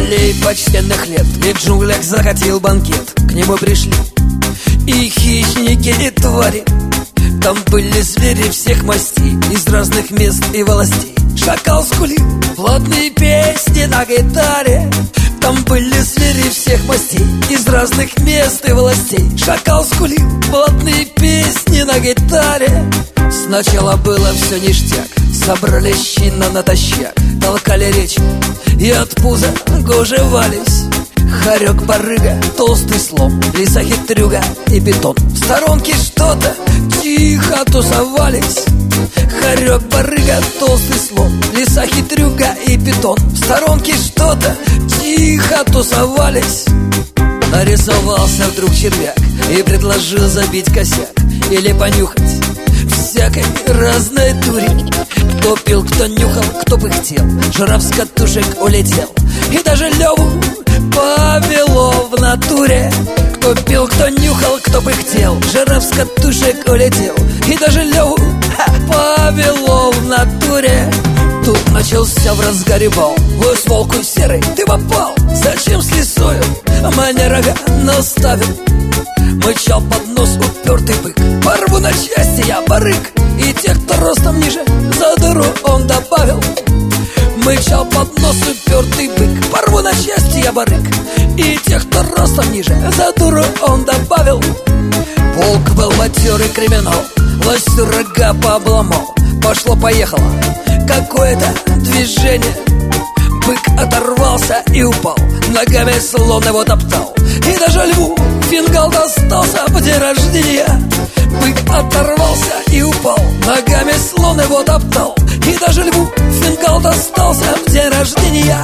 юбилей почтенных лет, ведь в джунглях закатил банкет. К нему пришли и хищники, и твари. Там были звери всех мастей, из разных мест и властей. Шакал скулил плотные песни на гитаре. Там были звери всех мастей, из разных мест и властей. Шакал скулил плотные песни на гитаре. Сначала было все ништяк, собрали щина натощак, толкали речь и от пуза гужевались. Хорек-барыга, толстый слон, лиса-хитрюга и бетон. В сторонке что-то тихо тусовались. Хорек-барыга, толстый слон, лиса-хитрюга и бетон. В сторонке что-то тихо тусовались. Нарисовался вдруг червяк и предложил забить косяк или понюхать всякой разной дури. Кто пил, кто нюхал, кто пыхтел, жираф с катушек улетел, и даже Леву повело в натуре. Кто пил, кто нюхал, кто пыхтел, жираф с катушек улетел, и даже Леву повело в натуре. Тут начался в разгаре бал. Лось волку серый, ты попал. Зачем с лисою мне рога наставил? Мычал под нос упертый бык. Порву на части я барык, и тех, кто ростом ниже, за дыру он добавил. Мычал под нос упертый бык. Порву на части я барык, и тех, кто ростом ниже, за дуру он добавил. Волк был матерый криминал, лосю рога пообломал. Пошло-поехало какое-то движение. Бык оторвался и упал, ногами слон его топтал, и даже льву фингал достался в день рождения. Бык оторвался и упал, ногами слон его топтал, и даже льву фингал достался в день рождения.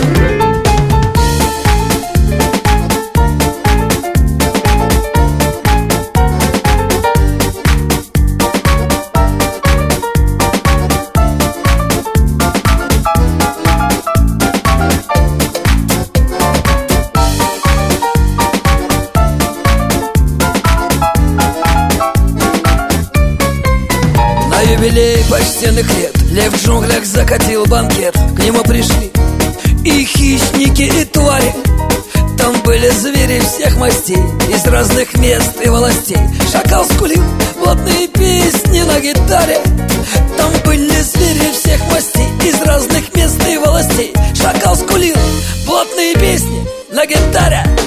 Юбилей почтенных лет, лев в джунглях закатил банкет. К нему пришли и хищники, и твари. Там были звери всех мастей, из разных мест и властей. Шакал скулил плотные песни на гитаре. Там были звери всех мастей, из разных мест и властей. Шакал скулил плотные песни на гитаре.